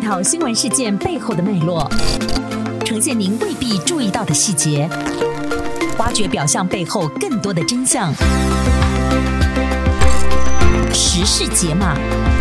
条新闻事件背后的脉络，呈现您未必注意到的细节，挖掘表象背后更多的真相。时事解码。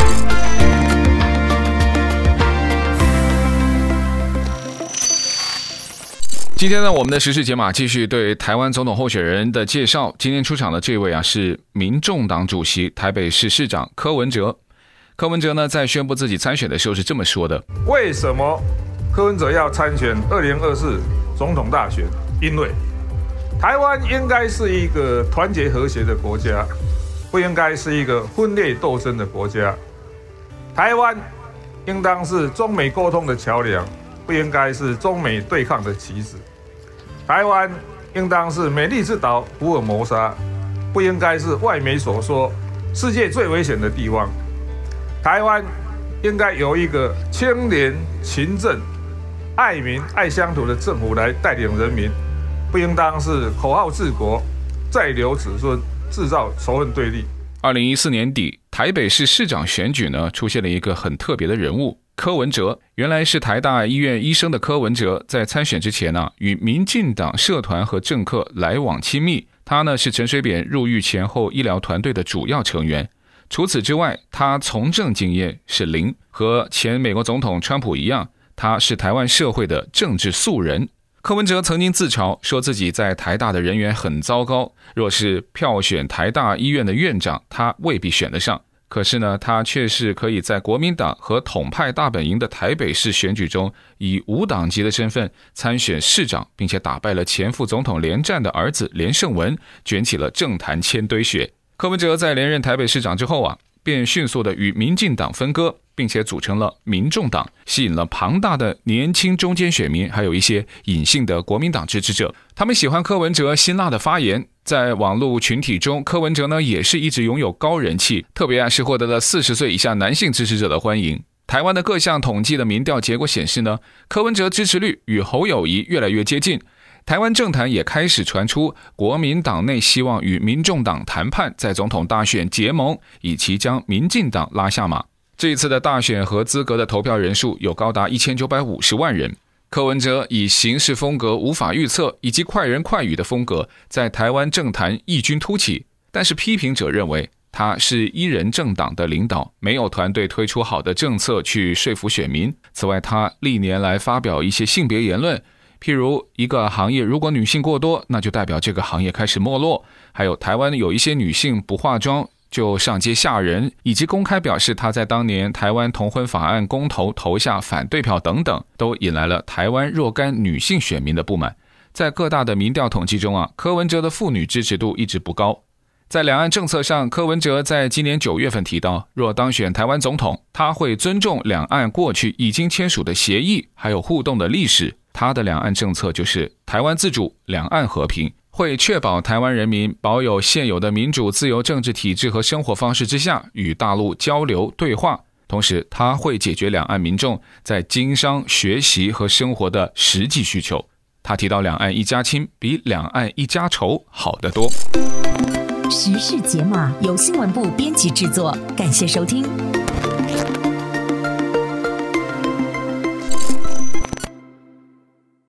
今天呢，我们的时事解码继续对台湾总统候选人的介绍。今天出场的这位是民众党主席、台北市市长柯文哲。柯文哲呢，在宣布自己参选的时候是这么说的： 为什么柯文哲要参选2024总统大选？因为台湾应该是一个团结和谐的国家，不应该是一个分裂斗争的国家。台湾应当是中美沟通的桥梁，不应该是中美对抗的棋子。台湾应当是美丽之岛，福尔摩沙，不应该是外媒所说世界最危险的地方。台湾应该有一个清廉、勤政、爱民、爱乡土的政府来带领人民，不应当是口号治国，再留子孙，制造仇恨对立。 2014年底，台北市市长选举呢，出现了一个很特别的人物。柯文哲原来是台大医院医生的柯文哲，在参选之前呢，与民进党社团和政客来往亲密。他呢是陈水扁入狱前后医疗团队的主要成员。除此之外，他从政经验是零，和前美国总统川普一样，他是台湾社会的政治素人。柯文哲曾经自嘲说自己在台大的人缘很糟糕，若是票选台大医院的院长，他未必选得上。可是呢，他却是可以在国民党和统派大本营的台北市选举中，以无党籍的身份参选市长，并且打败了前副总统连战的儿子连胜文，卷起了政坛千堆雪。柯文哲在连任台北市长之后便迅速的与民进党分割，并且组成了民众党，吸引了庞大的年轻中间选民，还有一些隐性的国民党支持者。他们喜欢柯文哲辛辣的发言，在网络群体中，柯文哲呢也是一直拥有高人气，特别是获得了40岁以下男性支持者的欢迎。台湾的各项统计的民调结果显示呢，柯文哲支持率与侯友宜越来越接近。台湾政坛也开始传出国民党内希望与民众党谈判，在总统大选结盟，以期将民进党拉下马。这一次的大选合资格的投票人数有高达1950万人。柯文哲以行事风格无法预测以及快人快语的风格，在台湾政坛异军突起，但是批评者认为他是一人政党的领导，没有团队推出好的政策去说服选民。此外，他历年来发表一些性别言论，譬如一个行业如果女性过多，那就代表这个行业开始没落，还有台湾有一些女性不化妆就上街吓人，以及公开表示他在当年台湾同婚法案公投投下反对票等等，都引来了台湾若干女性选民的不满。在各大的民调统计中柯文哲的妇女支持度一直不高。在两岸政策上，柯文哲在今年9月份提到，若当选台湾总统，他会尊重两岸过去已经签署的协议，还有互动的历史。他的两岸政策就是台湾自主，两岸和平，会确保台湾人民保有现有的民主自由政治体制和生活方式之下与大陆交流对话，同时他会解决两岸民众在经商、学习和生活的实际需求。他提到两岸一家亲比两岸一家仇好得多。 时事解码由新闻部编辑制作，感谢收听。